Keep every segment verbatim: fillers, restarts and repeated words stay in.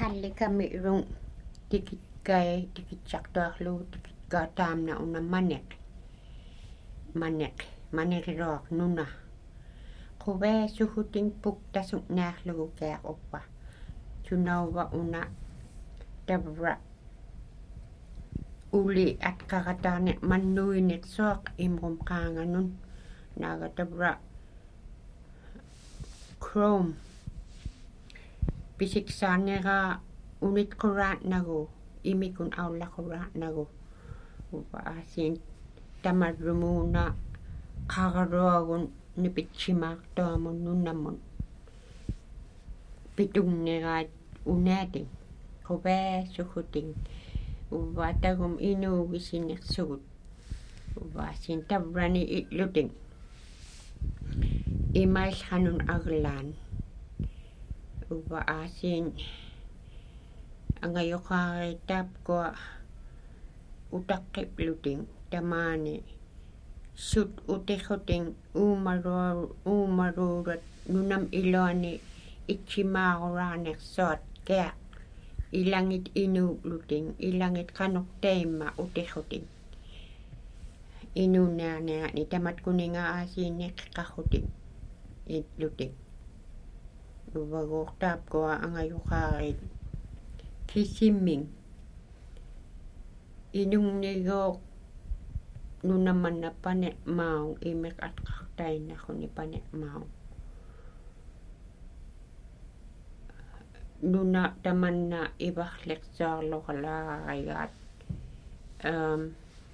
Hallikami rung tikitkai tikitsaqtuarlugu tikitkaataamna una manek manek manekiroaq nuna quveasuhutin puktasut naarlugu kiaquppa tunauva una tavra uli atqaqataarne mannuinet soaq imrum qaanganun naaga tavra Chrome pisiksaanera unit quraatnagu imikun aullaquraatnagu upaasin tamarrumuuna qaqaruagun nipitsimaartuamun nunnamun pitunneraat unaatin quveasuhutin uvaatagum inuugisinersugut uvaasin tavrani itlutin imaillqanun aglaan uvaasin angayoqaarittaapkua utaqqiplutin tamaani sut utiqutin uumaruar uumaruurat nunam iluani itsimaaruarnersuat kiaq ilangit inuuglutin ilangit qanorteimma utiqutin inuunnearnerani tamatkuninga aasiinneqqaqutin itlutin uvaguortaapkua angayoqaarit kisimming inungnigooq nunamanna pane maung imek atqartainarruni pane maung nuna tamanna ivarleqsaarloqalaarigaat um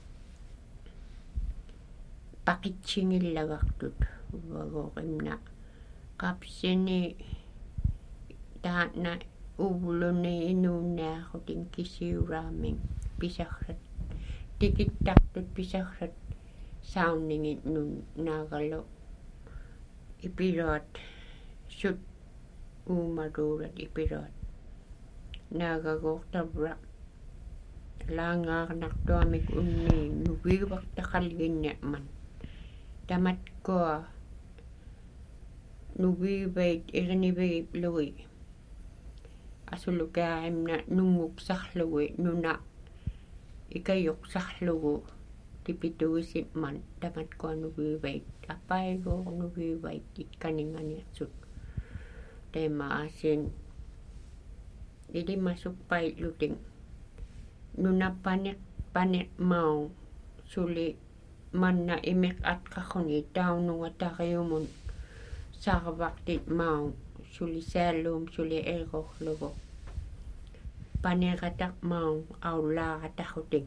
paqitsingillagартут uvaguoqimna qapsini taatna uvluni inuunniarrutin kisiuraaming pisarrat tikittaqtut pisarrat sauningit nun naagalu ipiluat sut uumaruurat ipiluat naagaguortavra laangaarnartuamik unni nuviuvartaqalginniaman tamatkua nuviivait irinivigip lugi asulukaamna nunguksarlugi nuna ikayuqsarlugu tipitugisipman tamatkua nuviivait apaiguur nuviivait itkaninganiarsut teemaasin ilimasukpaitlutin nuna paneq paneq maung suli manna imeq atqarruni taununga tariumun sarvaqtit maung suli saalluum suli elgorlugu paneqataq maung aullaarataqqutin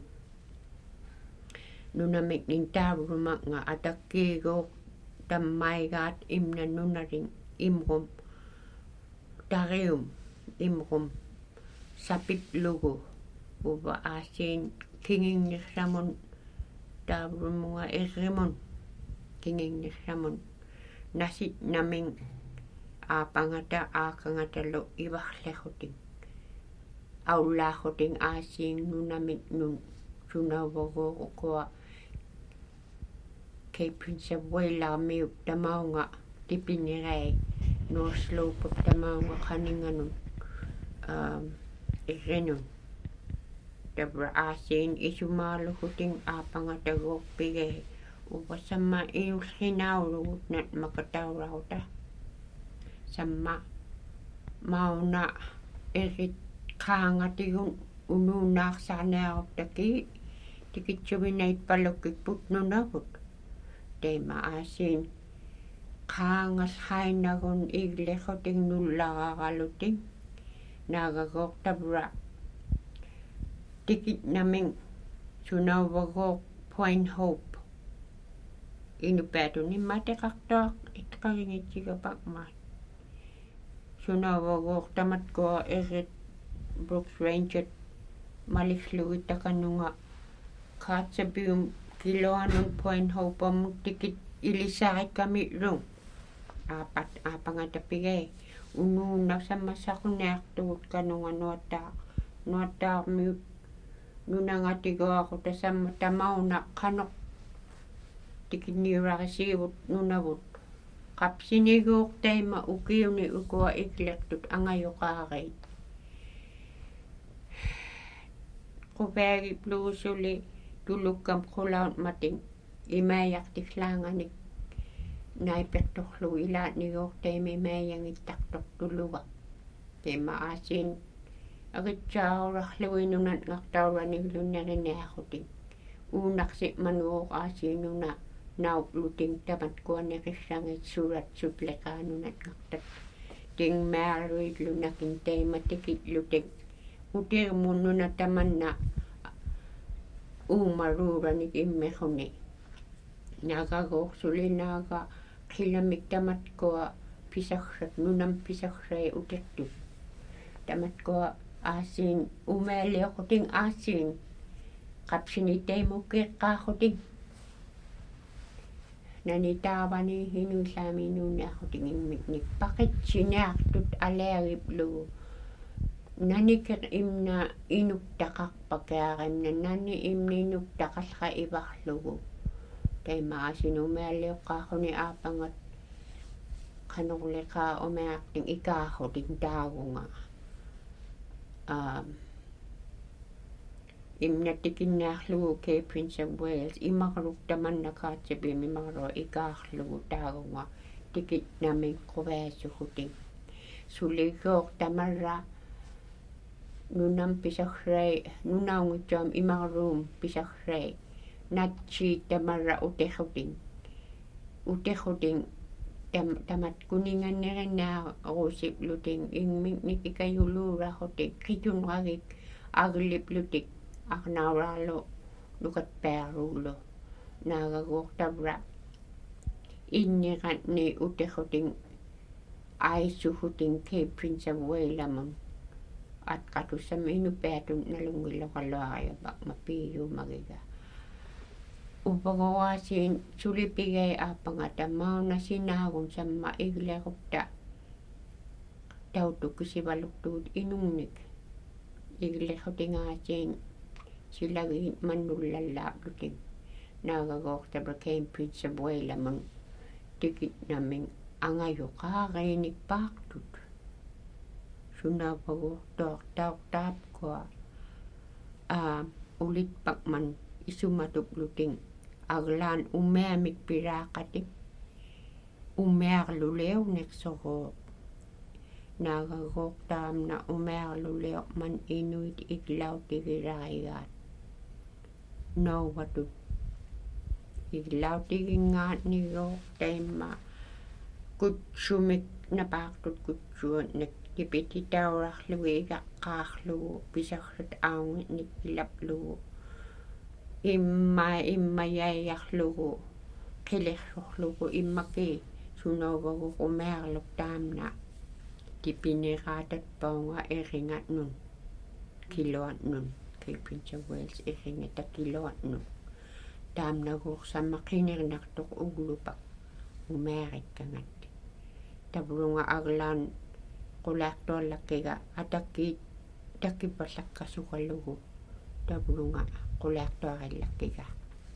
nunamik nintaavrumaqa atakkiiguuq tammaigaat imna nunaring imrum tarium imrum sapitlugu uva aasiin kingingnerramun taavrumunga irrimun kingingnerramun nasit naming aapangata aakangatalu ivarlequtin aullaaqqutin aasiin nunamik nun sunauvaguuqua Cape Prince of Wales-laamiuk tamaunga tipinirai Northlope tamaunga qaninganun um irrinun tavra aasiin isumaalugutin aapangataguorpige uvasamma iullinaulugut nat makataurauta samma mauna erit qaangatigun unuunnaarsaarniaruttaki tikitsuginait palukkikput nunagut teema aasiin qaangalhainagun iglequtin nullaraaralutin naagaguortavra tikitnaming sunauvaguoq Point Hope inupaatuni mateqartuaq itqaringitigapaqmaat sunauvaguoq tamatkua erit Brooks Ranger malillugi takanunga qaatsapium kiloanun Point Hope amut tikit ilisarikkami'lung aapat aapangatapigei unuunnarsammassaquniartugut kanunga nuattaa nuattaarmiut nunangatiguaquta samma tamauna qanoq tikiniurarisiivut nunavut qapsiniguuq taima ukiuni ukua ikleqtut angayoqaarait kuvägi bluusuli tulukkam kulaut matin imäjäktislaanganik naipertorlu ilaat nigoortaimi imäjangittartor tuluga teema aasin agitsaarurarluinunat ngartauraniglunneriniaqutin uunarsi manuuq aasiinuna naupluting tamat kuanerissangit sulat sutleqaanunat ngartat tingmaaruitlunakin teimatikitlutik utirmunnuna tamanna uumaruuranik immeruni nagagoorsulinaaga qillamik tamatkua pisarrat nunam pisarrai utertut tamatkua aasiin umaalioquting aasiin qapsini teimukeeqqaaquting nani taavani hinullaamiinuunniaqquting immik nippaqitsiniartut aleagiplugu nanikeq imna inuktaqarpakaaqimna nani imni inuktaqallqa ivarlugu taimaasinu umaallioqqaaquni aapangat qanorliqaa umaaqting ikaarruting taagunga um imnatikinnaarlugu Kay Prince of Wales imarluk tamannakaatsipim imarlua ikaarlugu taagunga tikitnamin quvaasuhuting suligoor tamarra nunam pisarrai nunaungitsuam imarluum pisarrai natsi tamarra uterruting uterruting tam tamat kuningannerinaarusipluting ingmik nikikayuluurahutik qitunragik agliplutik arnauraalu lukatpaaruulo naagaguortavra inniqatni uterruting aissuhuting Kay Prince of Wales amun atqatussam inupaatun nalungiloqaluariapa mapiiyuumagiga upagoaasiin sulipigai aapangata maunassinaagun samma iglequpta tautukkisivaluktuut inungnik iglequtingaasiin silagit mannullallaapluting naagagoortavra Kay Prince of Wales amun tikitnamin angayuqaariinikpaartut sunapaguortoortaortaapkua aa ulitpakman isumatupluting aglaan umeamik piraaqatik umearluleunersorooq naagagoortaamna umearluleuqman inuit iglautigiraigaat nouvatut iglautiginggaatnigoor taimma kutsumik napaaqtut kutsuatnik tipititaurarlugu igaqqaarlugu pisarrat aungitnik ilaplugu imma immayaiarlugu qilerrorlugu immaki sunovagu umearluk taamna tipineratatpaunga eringatnun kiloatnun Kay Prince of Wales eringata kiloatnun taamnaguursamma qinernartoq uglupak umearikkangat tavrunga aglaan qulaartuallakkiga atakkiit takkipallaqqasuqallugu tavrunga qulaartuarillakkiga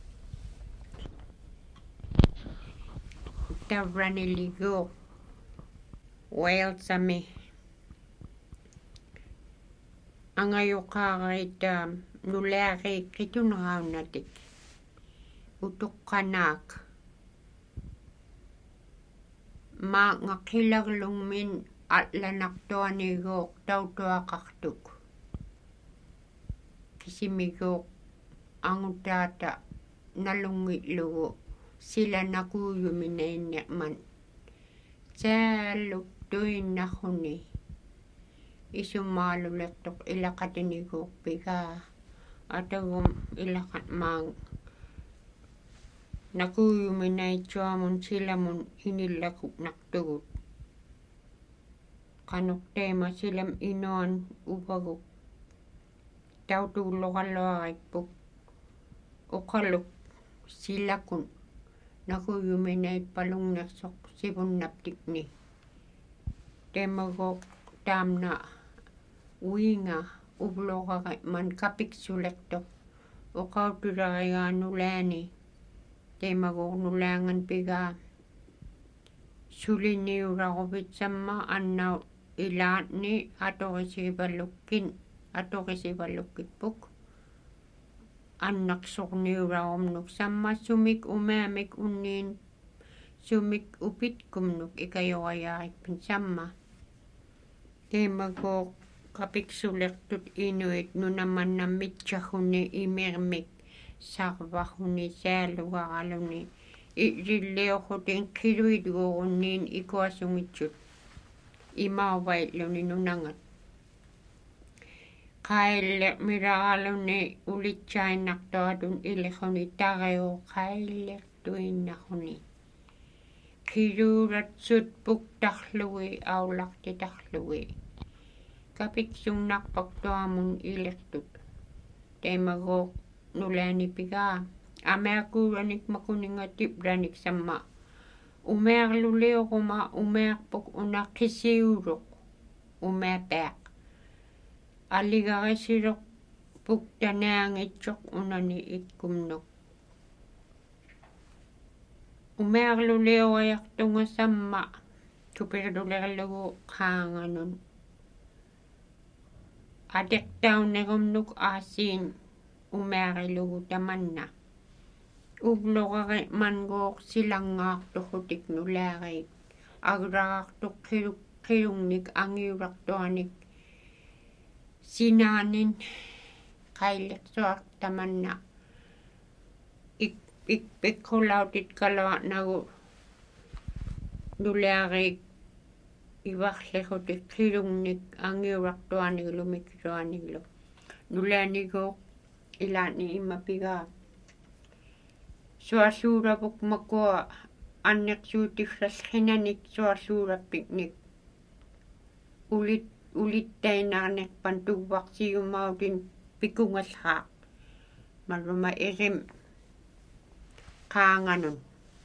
tavraniliguuq Walesami angayuqaariita nulaariik qitunraunnatik utuqqanaak maaqngaqillerlungmin atlanartuaniguuq tautuaqartuk kisimiguuq angutaata nalungitlugu silanakuuyuminainniqman saalluk tuinnarruni isumaalulertuq ilaqatiniguuq pigaa atagum ilaqat maang nakuuyuminaitsuamun silamun inillakupnartugut qanuqteema silam inuan upaguk tautulloqalluarikpuk uqaluk silakun nakuuyuminait palungnersoq sivunnaptikni teemaguuq taamna uinga uvloqaqatman kapiksulertoq uqautilarigaanulaani teemaguuq nulaangan pigaa suliniuraqupitsamma annaut ilaatni atorisivalukkin atorisivalukkipuk annak sorniuraumnuk samma sumik umeamik unniin sumik upitkumnuk ikajoajaarikpin samma. Teemago kapiksulertut inuit nunamanna mitsahuni imirmik sarvahuni säälugaraluni irilleohutin kiluidguorunniin ikuasungitsut imaavailluni nunangat. Kaille miraaluni ulitsainartoatun ilhuni tareo kaillertuinnahuni. Kiluuratsut puktarlui aulaqtitarlui. Kapiksunnarpaktuamun ilertut. Teemago nulaani pigaa. Ameakuuranik makuningatip samma. Umearluleoruma umearpuk unaqisiuruk. Umeapeaq. Aligarisirok puktanaangitsok unani ikkumnuk. Umearluleoajaqtunga samma. Tupirdulerlugu qaanganun. Adeqtaunnerumnuk aasiin umearilugu tamanna. Ublogari mangook silangaartuhutik nulaarik. Agrarartuk qilungnik angiurartuanik. Sinaanin qaillersuaq tamanna. Ik ik pikkulaautit kalaa nagu nulaarik ivarlehutik qilungnik angiurartuaniklu miksuaniklu. Nulaanigoo ilaani immapigaa. Suasuurapuk makua anneqsuutifrasqinanik suasuurappiknik. Ulit ulittainaarnerpan tuvvaqsiyumautin pikungalhaaq. Maruma irim qaanganun.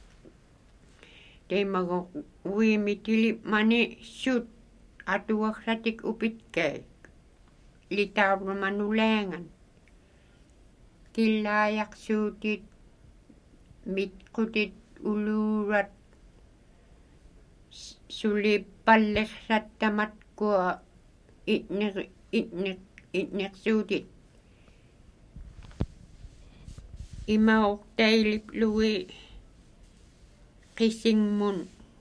Teemago uimitilip mani sut atuaqsatik upitkaik. Litauruma nulaangan. Killaajaqsuutit mitqutit uluurat sulipallersattamat kua itner itner itnersuutit imauqtailip lui qisingmun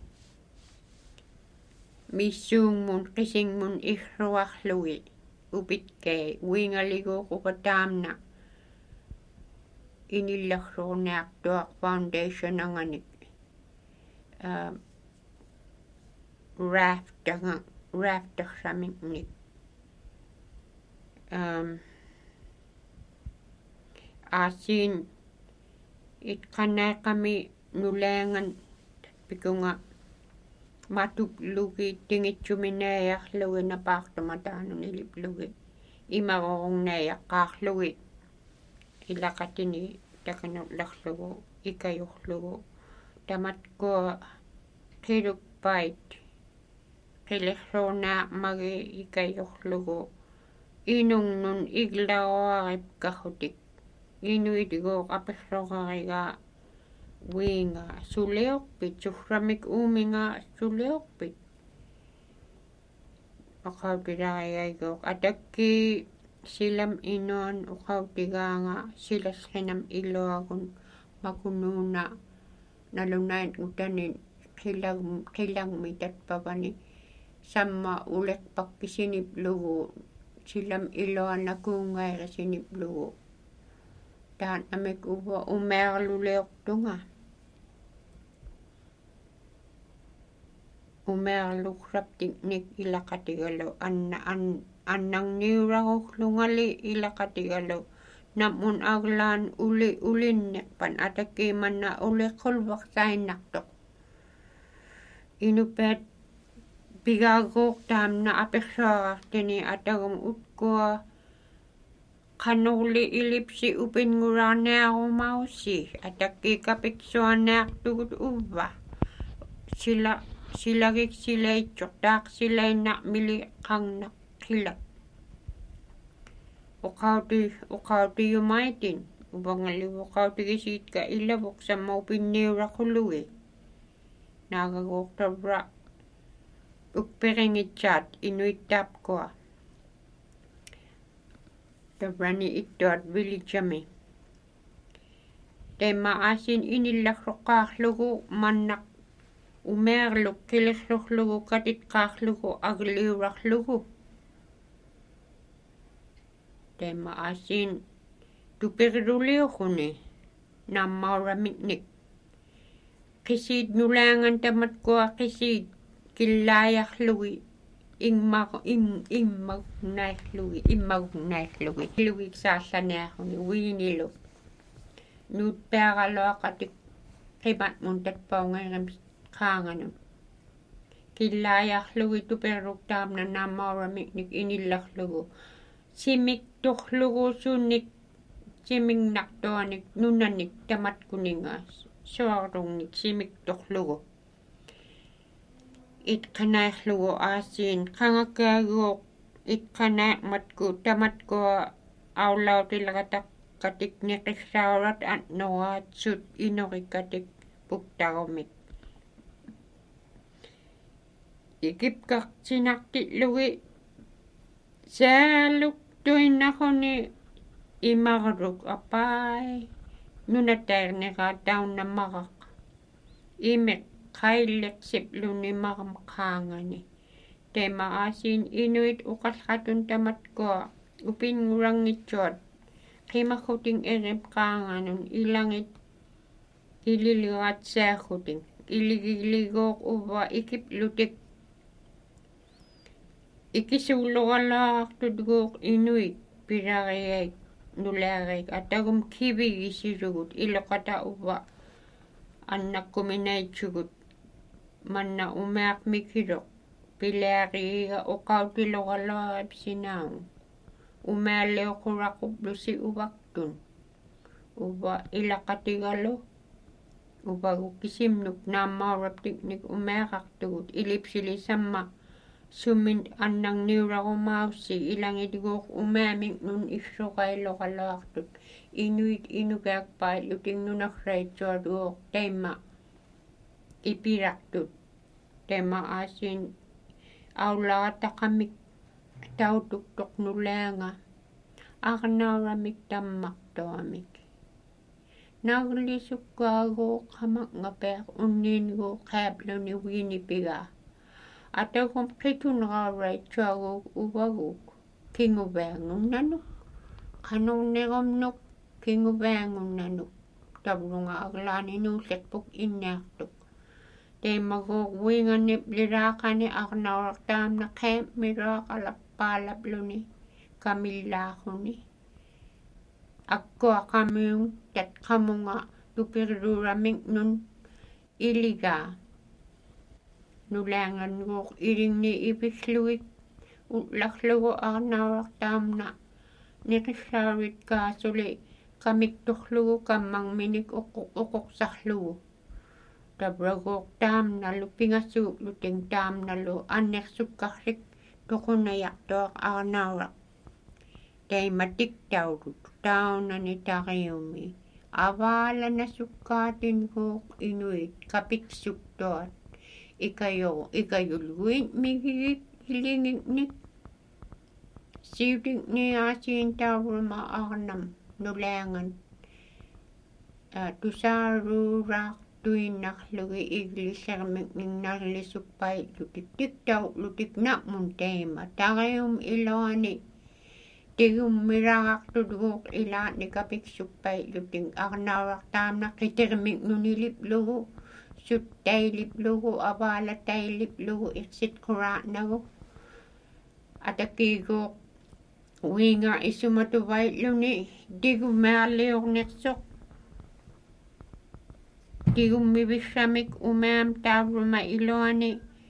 missuungmun qisingmun irruarlui upitkai uingaliguuqupataamna inillarruurniartuaq foundation anganik uh, raftanga raftersamiknik um, aasiin itqanaaqami nulaangan pikunga matuplugi tingitsuminaajarlugi napaartumataanun iliplugi imarorungnaajaqqaarlugi ilaqatini takanullarlugu ikajurlugu tamatkua qilukpait qillerruurnaaqmagi ikajurlugu inungnun iglaruaripkahutik inuitiguuq apirrorariga wiinga suleorpit surramik uuminga suleorpit aqautirarigaiguuq atakki silam inuan uqautigaanga silasqinam iluagun makunuuna nalunain utanin qilag qilagmi tatpavani samma uleqpakkisiniplugu silam iluanakuungairisiniplugu taan amik uva umearluleortunga umearluqraptiknik ilaqatigalu anna an annangniurarurlungali ilaqatigalu namun aglaan uli ulinneqpan atakimanna uliqulvaqsainnartoq inupeat pigaaguuq taamna apirsuarartini atagum utkua qanurli ilipsi upinnguraarniarumausi atakki kapiksuarniartugut uvva sila silagik silaitsoq taaqsilainnaaqmili qangnaq qilak uqauti uqautiyumaitin uvangallivuqautigisiitka ilavuq samma upinniuraqullugi naagaguuqtavra ukperingitsaat inuittaapkua tavrani ittuat vilijami Tema asin inillaqluqaarlugu mannaq umeerluk kilirlurlugu katitqaarlugu agliurarlugu. Tema asin tupirluliuquni nammauramiknik. Qisiit nulaangan tamatkua qisiit killaayarlugi ingmaq ing immagnaarlugi immagnaarlugi lugik saallanearuni uinilu nuut peaqaloaqatik qimat mun tatpaungeerim qaanganun killaayarlugi tupirruk taamna nammauramiknik inillarlugu simik torlugu sunnik siminnartuanik nunanik tamatkuningaas suarungnik simik torlugu itqanaarlugu aasiin qangakaaguuq itqanaaqmatku tamatkua aulautilaqataq katik niqissaurat annoraat sut inorikatik puktarumik ikipqartinartillugi saaluk tuinnaquni imarluk apai nunataerniqaa taunnamaraq imeq qailleqsipluni maram qaangani tema asin inuit uqallqatun tamatkua upingurangitsuat qimaquting erip qaanganun ilangit ililiratsaaqquting iligiligoq uva ikiplutik ikisuulluqalaartutguuq inuit pirariait nulaariik atagum kivigisilugut iloqata uva annakkuminaitsugut manna umeaq mikiloq pilaariiga uqautiloqalaap sinaun umealliuquraquplusi uvaktun uva ilaqatigalu uvagukisimnuk naammauraptiknik umeaqartugut ilipsilisamma summin annarniurarumaussi ilangitiguuq umeamik nun issuqailoqalaartut inuit inukaakpait lutingnunarraitsuatuuq taimma ipiraqtut tema asin aulaqataqamik tautuktoqnulaanga arnauramik tammaqtuamik naglissukkaaguuq qamaqngapeaq unniinguuq qaapluni wiinipigaa atagum qitunrauraitsuaguuq uvaguuk kinguveangunnanuk qanuunniqumnuk kinguveangunnanuk tavrunga aglaaninuulliqpuk inniartuk teimaguuq wiinganip liraaqani arnauraqtaamna qeemmiruaqalappaalappluni kamillaaquni akkuaqamiung tatqamunga tupirluuramik nun iligaa nulaanganguuq iringni ipislugik ullaqlugu arnauraqtaamna niqissaarit kaasuli kamiktorlugu kammangminik uquqsarlugu tabraguuq taamnalu pingasuukluting taamnalu annersuqqarrik toqunayartuaq arnauraq taimatiktaurut taunani tariumi avaalanasukkaatinguuq inuit kapiksuktuat ikayo ikayulguit migigik ilingiknik siutikni aasiin tauruma arnam nulaangan tusaaruuraaq tuinnarlugi iglissermikningnarlisuppait tiktautlutignaqmun teima tarium iloani tigummiraqartutguuq ilaatni kapiksuppaitluting arnauraqtaamna qitermiknuniliplugu suttailiplugu avaalatailiplugu iqsitquraatnagu atakiiguuq wiinga isumatuvaitluni tigumealliornersoq tigummivissramik umeam tavruma iloani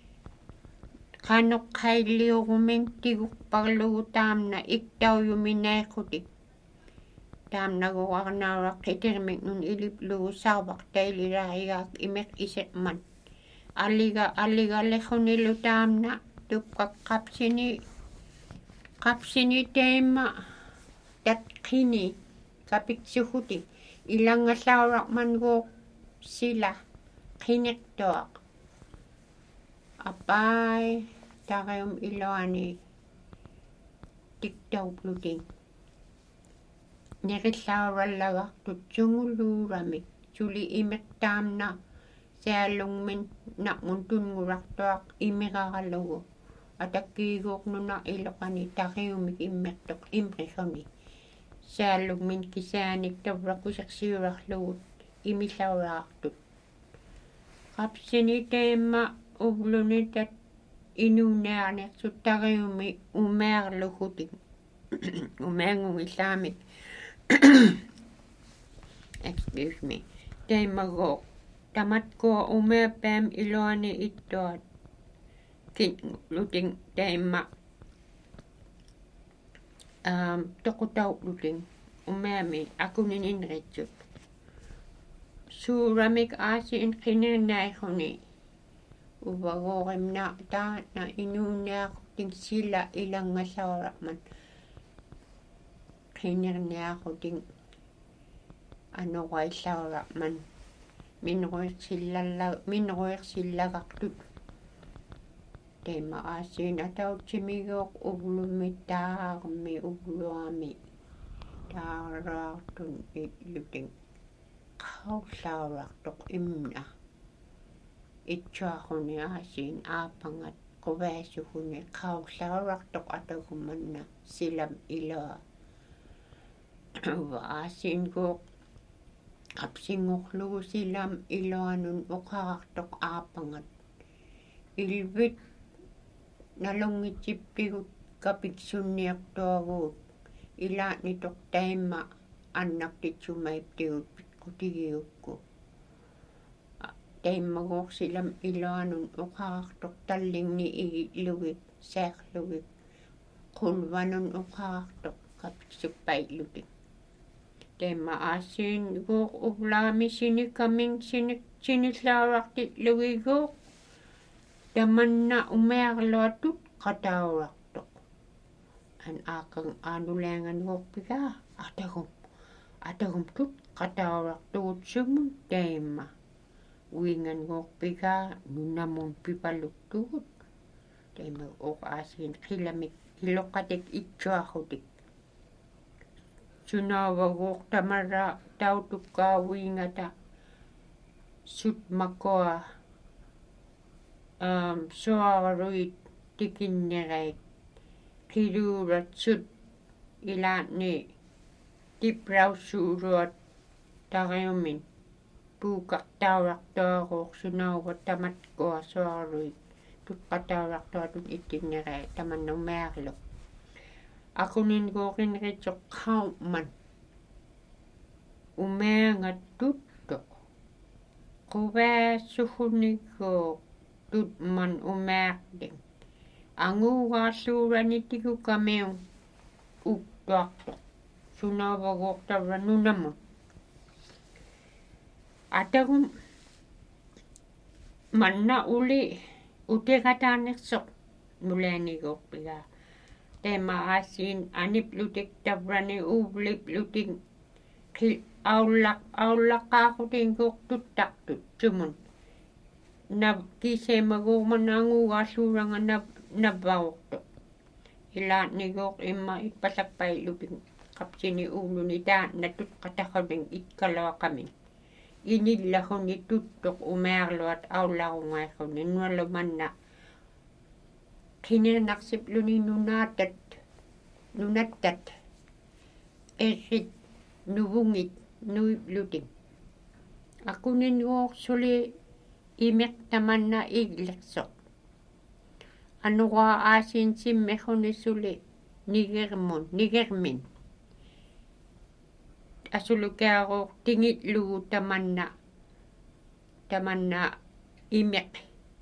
qanuqqailliuruming tiguqparlugu taamna iktaujuminaiqutik taamnagu arnauraq qitermiknun iliplugu sarvaqtaililarigaak imeq isetman alliga alligalequnilu taamna tupqaqqapsini qapsini teima tatqini kapiksuhuti ilangallauraqmanguuq sila qiniqtuaq apai tarium iloani tiktaupluting nerillaurallagartut sunguluuramik suli imettaamna saalungmin na'mun tunngulartuaq imigaralugu atakkiiguuqnuna iloqani tariumik immertoq imrissoni saalungmin kisaanik tavrakusersiurarlugut imillauraartut qapsini teemma uglunitat inuunaarnersut tariumi umearlugutik umeangungillaamik excuse me teemmago tamatko umeapaam iloani ittuat kinluting teemma um toqutauqluting umeami akunin inritsut suuramik aasiin qinirnairruni uvagoqimna taana inuunaaqting sila ilangallauraqman qinirniaquting anoqaillauraqman minruirsillalla minruirsillagaqtut teemma aasiin atautsimigoq uglumittaarmi ugluami taaraartun illuting qaullaurartoq imna itsuaquni aasiin aapangat quvaasuguni qaullaurartoq atagumanna silam ilaa uva aasiinguuq qapsingorlugu silam iluanun uqarartoq aapangat ilvit nalungitsippigut kapiksunniortuaguut ilaanitoq taimma annartitsumaiptigut pikkutigiukku taimmaguuq silam iluanun uqarartoq tallingni igitlugik saaqlugik qulvanun uqarartoq kapiksuppailutik teemma aasiin guuq uglaami sinikaming sinik sinillaurartitluguiguuq tamanna umearluatut qataurartoq an aaqang aanulianganuorpigaa atagum atagum tut qataurartugut sumun teemma uinganuorpigaa nunamun pipaluktugut teemma uq aasiin qilamik iloqatik itsuaqqutik sunaavaguuq tamarra tautukkaavuingata sutmakua um suaruit tikinnerait qiluuratsut ilaanni tipraussuuruat tariumin puuqartaurartuaruuq sunauvat tamatkua suaruit tutqataurartuatut ittinnerait tamannumearlu akunin guuqinritsoq qaumman umeangattuttoq quvaassuguniguuq tutman umearting anguugaarluuranitigukkamiung uktuartoq sunaavaguuq tavra nunamun atagum manna uli utiqataanersoq nulianiguuqpigaa teemma aasiin aniplutik tavrani uuvliplutik qil aullaq aullaqaaqutinguuq tuttaqtut sumun nab kiseemaguuqman anguugaarluuranga nab navauqtoq ilaanniguuq imma ippasappailutik qapsini uuluni taanna tutqataqating ikkaluaqamin inillahuni tuttoq umearluat aullarungairruni nualumanna qinirnaqsipluni nunaatat nunattat errit nuvungit nuiplutik akuninguuq suli imeqtamanna iglersoq anuqua aasiin simmerruni suli nigermun nigermin asulukiaruuq tingitlugu tamanna tamanna imeq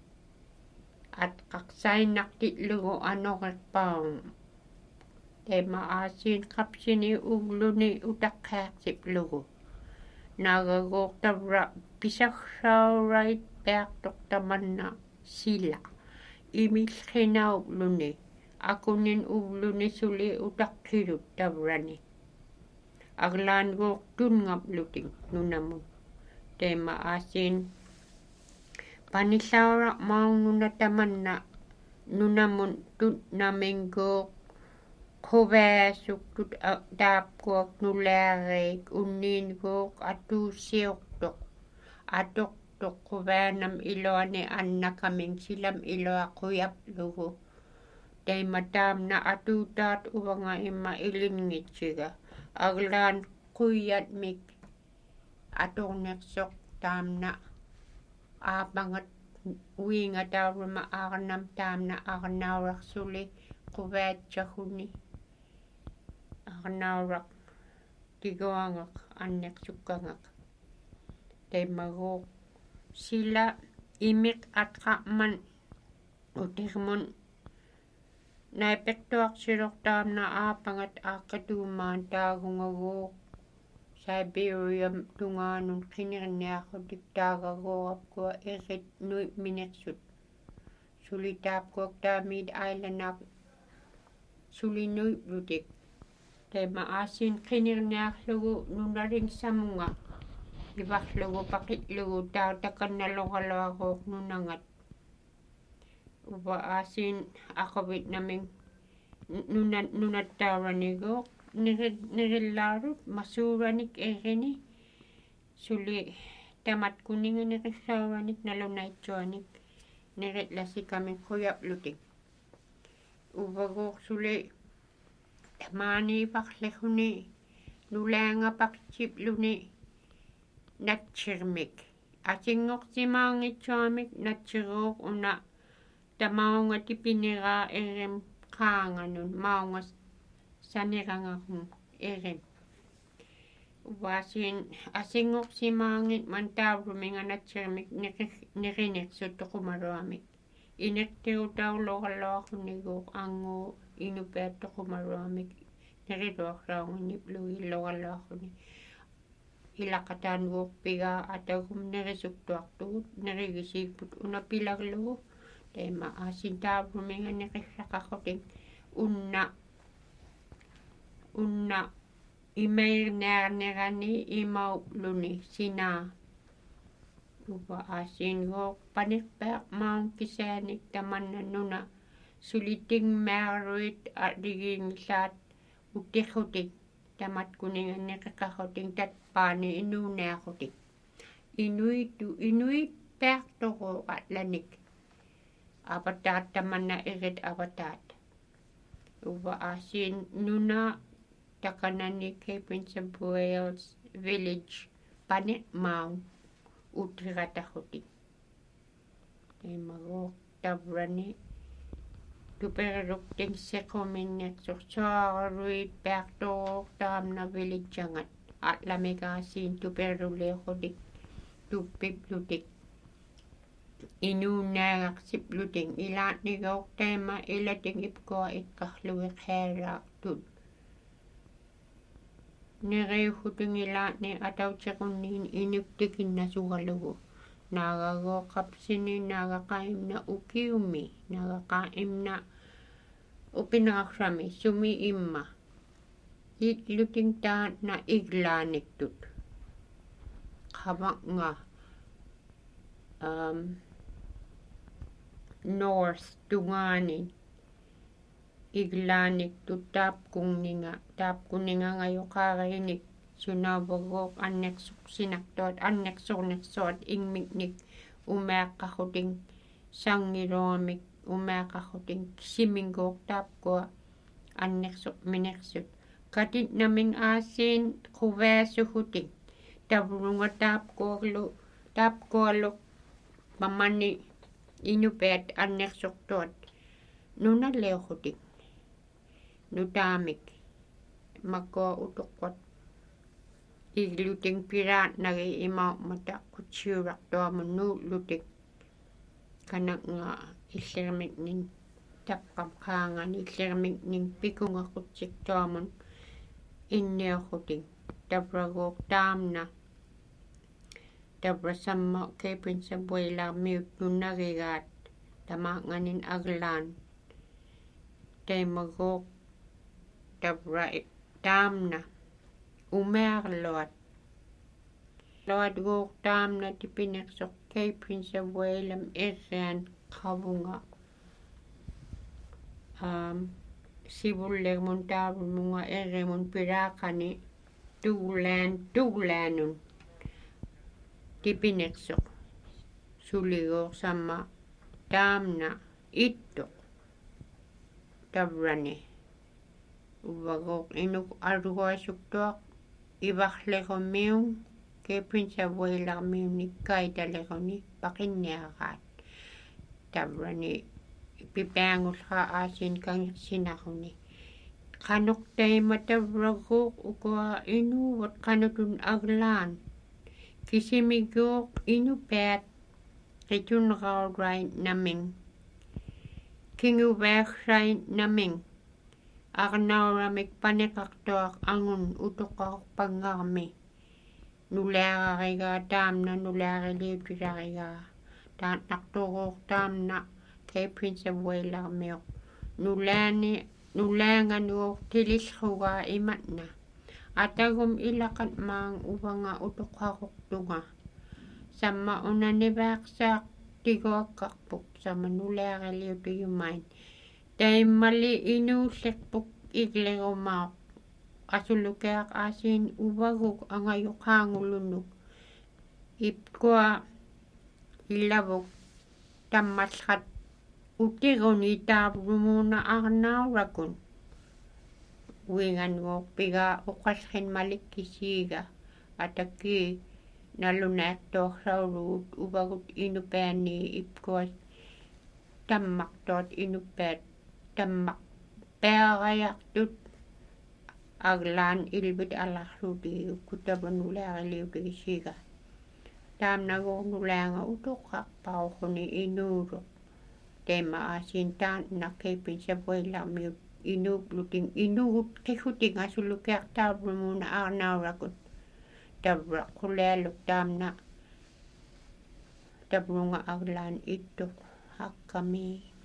atqaqsainnartitlugu anoqerpaum teemma aasiin qapsini ugluni utaqqaaqsiplugu naagaguuq tavra pisarraurait peartoq tamanna sila imillqinauqluni akunin ugluni suli utaqqilut tavrani aglaanguuq tunngaplutik nunamun teemma aasiin panillauraqmaung nuna tamanna nunamun tutnaminguuq Kuväsuktut taapkuak nulääreik unniinguuq atuussiortoq atoqtoq kuvaanam iluani annakamin silam ilua quyaplugu taima taamna atuutaat uvanga imma ilinngitsiga aglaan quyatmik atornersoq taamna aapangat uingatauruma arnam taamna arnaurarsuli quvaatsagguni arnauraq tiguangaq annersukkangaq taimaguuq sila imiq atqa'man utirmun naipektuarsiloq taamna aapangat aakkatuumaan taagungaguuq Siberium tungaanun qinirniarrutik taagaguurapkua irit nuip minersut suli taapkuak taamiit ailanak suli nuiplutik taima aasin qinirniarlugu nunalingsamunga ivarlugu paqitlugu taatakannaloqaluaruuq nunangat uva aasin aquvit naming nunat nunattauranigoq nirillaarut masuuranik erini suli tamatkuninga nirissauranik nalunaitsuanik niritlasikamin quyaplutik uvaguuq suli tamaaniiparlirruni nulaangapaqsipluni natsirmik asinngorsimaangitsuamik natsiruuq una tamaunga tipiniraa irim qaanganun maunga sanirangaqum irim uvaasiin asinngorsimaangit mantaaruminga natsirmik nirinirsut toqumaruamik inertirutauloraloaquniguuq anguu inupiat toqumaruamik niriluaqlaunginiplugi loqaloaquni ilaqataanguuq pigaa atagum nirisuktuartugut nirigisiiput unapilaglugu taima aasin taaruminga nirissaqaqqutik unna unna imairniarnerani imaupluni sinaa uva aasinguuq paniqpiaq maun kisaanik tamanna nuna sulitingmaaruit arigiingillaat utiqqutik tamatkuninga niqeqqarrutik tatpaani inuuniarrutik inuitu inuit piartoqu atlanik avataat tamanna irit avataat uva aasin nuna takanani Cape Prince of Wales Village paniq maun utirataqqutik taimaguuq tavrani tupererukting sequminnersorsoaruit piartoruuq taamna villageangat atlamikaasiin tuperuliuqutik tuppiplutik inuunnaangaqsipluting ilaatniguuq taima ilating ipkua iqqarlugi qeeraartut niriuhuting ilaatni atautequnniin inuktikinnasugalugu naagaguuq qapsini naagaqaimna ukiumi naagaqaimna upinaqsami sumi imma itluting taatna iglaaniktut qavaqnga um, north tungaanin iglaaниктут таапкунгнинга таапкунингангаёқаариник сунавагоқ аннерсуксинартуат аннерсорнерсуат ингмикник умеаққаррутин сангилуамик умеаққаррутин кисимингоқ таапкуа аннерсоқ минерсут катит намин аасиин қуваасугутик тавлунга таапкуарлу таапкуаллу мамани инупеат аннерсортуат нуналеохутик нутаамик маккуа утоққат иглутин пираат наги имаа мата кутсиурартуамун нууллутик канакнга иллермикнин таққам qaangani иллермикнин пикунгақутсиктуамун инниохутик таврагоқ таамна таврасамма Cape Prince of Wales miut nunnagigaat tamaanganin aglaan taimagoq tavra taamna umearluat luatgoq taamna tipinersoq Cape Prince of Wales irrian qavunga um sivulle mun taavununga eri mun pirakani tuuleen tuuleenun tipineksok suligo sama taamna itto tavrani uvagok inuk argoisuktoaq ivaqleqomiung kepinsavuilarmiuni kaitaleqoni paqinniaqaat tavrani pipaangullra aasin kangersinaquni qanuqtaima tavraguuq ukua inuvat qanutun aglaan kisimiguuq inupaat qitunraurain naming kinguvaaqsrain naming arnauramik paneqartuaq angun utoqarpangarmi nulaararigaa taamna nulaariliutilarigaa taatnarturuuq taamna keipinsavuilarmiuq nulaani nulaanganuuq tilillrugaa imatna atagum ilaqat maang uvanga utoqaruqtunga samma unanivaaqsaaq tiguaqqarpuk samma nulaariliutuyumain taimmalli inuullerpuk iglerumaaq asulukeaq aasiin uvaguk angayuqaangulunuk ipkua ilavuk tammallrat utiguni taavrumuuna arnaurakun uinganuuq pigaa uqallqin malikkisiiga atakki nalunaaqtuarraurugut uvagut inupaani ipkua tammaqtuat inupaat tammaq pearayartut aglaan ilvit alarruti ukkutavanulaariliutigisiiga taamnaguuq nulaanga utoqqarparuquni inuuruq teima aasiin taanna keipinsavuilarmiut inuupluting inugut qihuting asulukeaq taavrumuuna arnaurakut tavraq qulealuk taamna tavrunga aglaan ittuq hakkami